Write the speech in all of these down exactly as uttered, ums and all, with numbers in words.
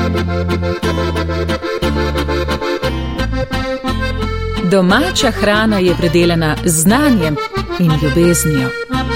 Domača hrana je predelana z znanjem in ljubeznijo.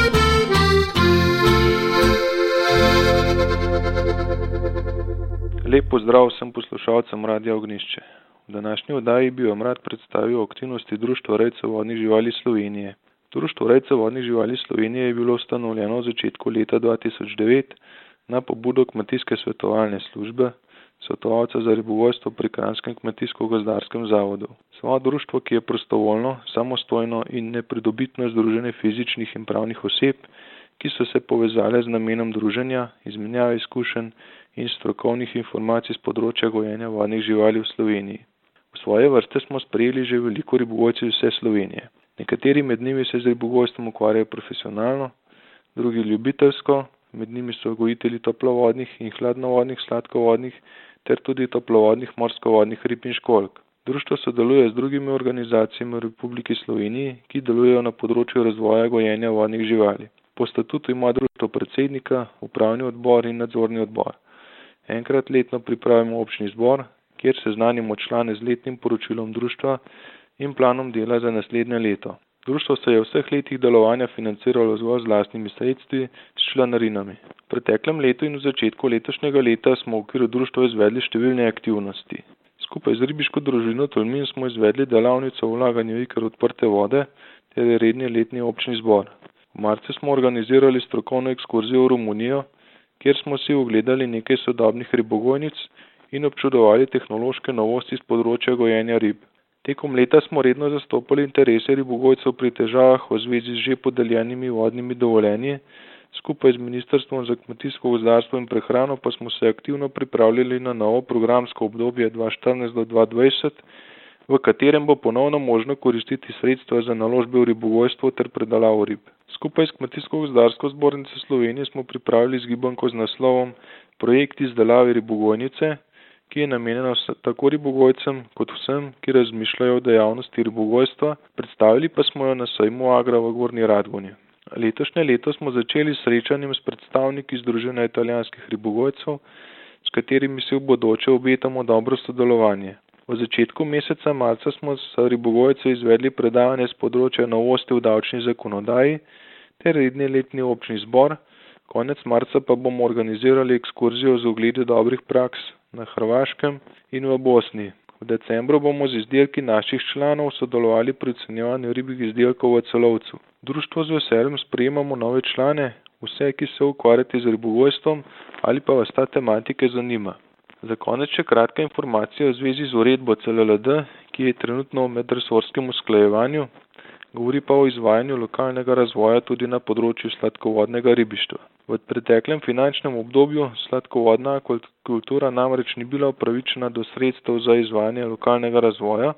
Lep pozdrav vsem poslušalcem Radia Ognjišče. V današnji oddaji bi vam rad predstavil aktivnosti Društva rejcev vodnih živali Slovenije. Društvo rejcev vodnih živali Slovenije je bilo ustanovljeno v začetku leta dva tisoč devet na pobudo Kmetijske svetovalne službe, svetovalca za ribogojstvo pri Kranjskem kmetijsko-gozdarskem zavodu. Samo društvo, ki je prostovoljno, samostojno in nepridobitno združenje fizičnih in pravnih oseb, ki so se povezale z namenom druženja, izmenjave izkušenj in strokovnih informacij z področja gojenja vodnih živali v Sloveniji. V svoje vrste smo sprejeli že veliko ribogojcev iz vse Slovenije. Nekateri med njimi se z ribogojstvom ukvarjajo profesionalno, drugi ljubiteljsko, med njimi so gojitelji toplovodnih in hladnovodnih sladkovodnih ter tudi toplovodnih morskovodnih rib in školjk. Društvo sodeluje z drugimi organizacijami v Republiki Sloveniji, ki delujejo na področju razvoja gojenja vodnih živali. Po statutu ima društvo predsednika, upravni odbor in nadzorni odbor. Enkrat letno pripravimo občni zbor, kjer seznanimo člane z letnim poročilom društva in planom dela za naslednje leto. Društvo se je v vseh letih delovanja financiralo zgolj z lastnimi sredstvi s članarinami. V preteklem letu in v začetku letošnjega leta smo v okviru društva izvedli številne aktivnosti. Skupaj z ribiško družino Tolmin smo izvedli delavnico o vlaganju iker odprte vode ter redni letni občni zbor. V marcu smo organizirali strokovno ekskurzijo v Romunijo, kjer smo si ogledali nekaj sodobnih ribogojnic in občudovali tehnološke novosti z področja gojenja rib. Tekom leta smo redno zastopali interese ribogojcev pri težavah v zvezi z že podeljenimi vodnimi dovoljenji. Skupaj z Ministrstvom za kmetijsko gozdarstvo in prehrano pa smo se aktivno pripravljali na novo programsko obdobje dva tisoč štirinajst do dva tisoč dvajset, v katerem bo ponovno možno koristiti sredstva za naložbe v ribogojstvo ter predelavo rib. Skupaj s Kmetijsko-gozdarsko zbornico Slovenije smo pripravili zgibanko z naslovom Projekt izdelave ribogojnice, ki je namenjena tako ribogojcem kot vsem, ki razmišljajo o dejavnosti ribogojstva, predstavili pa smo jo na sejmu Agra v Gornji Radgoni. Letošnje leto smo začeli s srečanjem s predstavniki Združenja italijanskih ribogojcev, s katerimi se v bodoče obetamo dobro sodelovanje. V začetku meseca marca smo s ribogojci izvedli predavanje z področja novosti v davčni zakonodaji ter redni letni občni zbor. Konec marca pa bomo organizirali ekskurzijo z ogledi dobrih praks na Hrvaškem in v Bosni. V decembru bomo z izdelki naših članov sodelovali pri ocenjevanju ribjih izdelkov v Celovcu. Društvo z veseljem sprejemamo nove člane, vse, ki se ukvarjate z ribogojstvom ali pa vas ta tematika zanima. Za konec še kratka informacija v zvezi z uredbo C L L D, ki je trenutno v medresorskem usklajevanju, govori pa o izvajanju lokalnega razvoja tudi na področju sladkovodnega ribištva. V preteklem finančnem obdobju sladkovodna kultura namreč ni bila upravičena do sredstev za izvajanje lokalnega razvoja,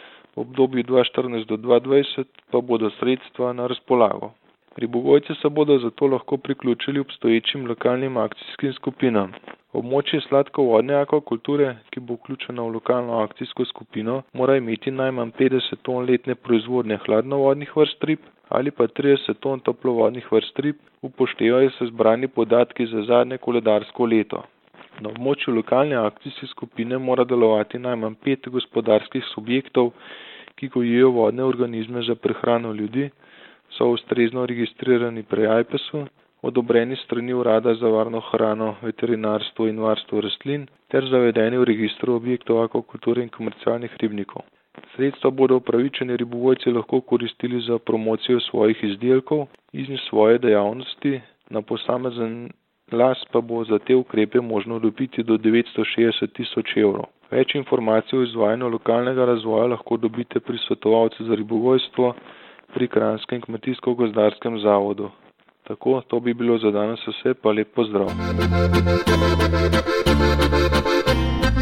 v obdobju dva tisoč štirinajst do dva tisoč dvajset pa bodo sredstva na razpolago. Ribogojci se bodo zato lahko priključili obstoječim lokalnim akcijskim skupinam. Območje sladkovodne akvakulture, ki bo vključeno v lokalno akcijsko skupino, mora imeti najmanj petdeset ton letne proizvodnje hladnovodnih vrst rib ali pa trideset ton toplovodnih vrst rib, upoštevajo se zbrani podatki za zadnje koledarsko leto. Na območju lokalne akcijske skupine mora delovati najmanj pet gospodarskih subjektov, ki gojijo vodne organizme za prehrano ljudi, so ustrezno registrirani pri ajpesu, odobreni strani Urada za varno hrano, veterinarstvo in varstvo rastlin ter zavedeni v registru objektov akvakulture in komercialnih ribnikov. Sredstva bodo upravičeni ribogojci lahko koristili za promocijo svojih izdelkov in svoje dejavnosti, na posamezen las pa bo za te ukrepe možno dobiti do devetsto šestdeset tisoč evrov. Več informacij o izvajanju lokalnega razvoja lahko dobite pri svetovalcu za ribogojstvo pri Kranjskem kmetijsko-gozdarskem zavodu. Tako, to bi bilo za danes vse, pa lep pozdrav.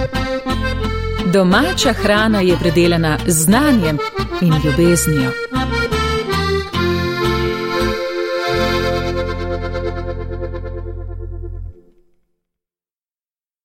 Domača hrana je predelana z znanjem in ljubeznijo.